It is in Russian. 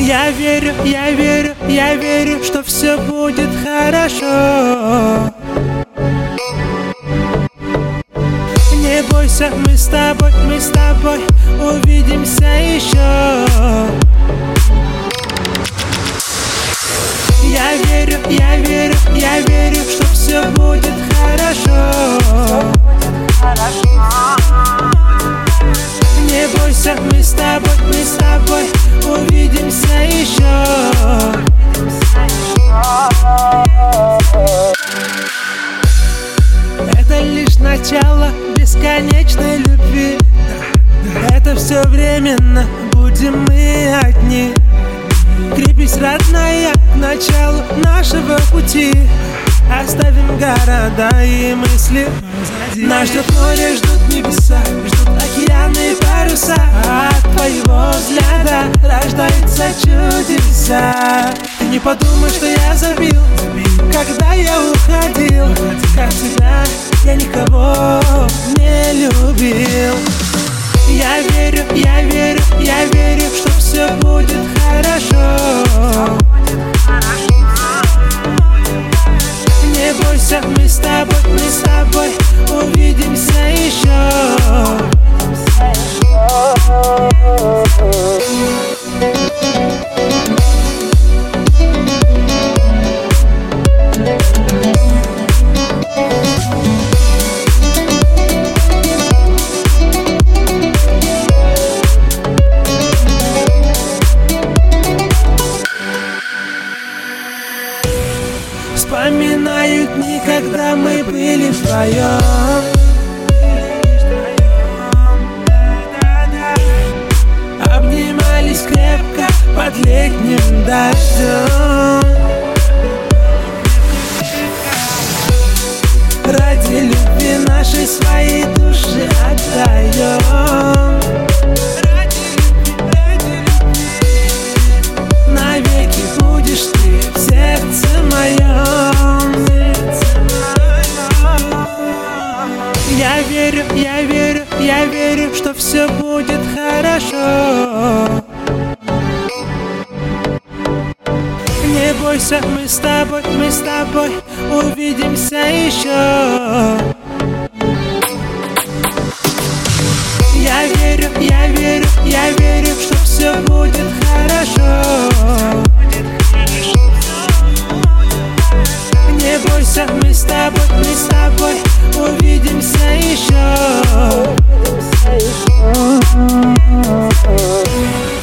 я верю, что все будет хорошо. Не бойся, мы с тобой увидимся еще. Я верю, что все будет хорошо. Не бойся, мы с тобой увидимся еще. Это лишь начало бесконечной любви. Это все временно, будем мы одни. Крепись, родная, к началу нашего пути. Оставим города и мысли. Нас ждет море, ждут небеса, ждут океаны и паруса. От твоего взгляда рождаются чудеса. Ты не подумай, что я забил, когда я уходил. Как тебя я никого не любил. Я верю, что все будет хорошо. Не бойся, мы с тобой увидимся еще. Вспоминаю дни, когда мы были вдвоем. Обнимались крепко под летним дождем. Ради любви нашей своей души отдаем. Навеки будешь ты в сердце моем. Я верю, что все будет хорошо. Не бойся, мы с тобой увидимся еще. Я верю, что все будет хорошо. Не бойся, мы с тобой увидимся еще.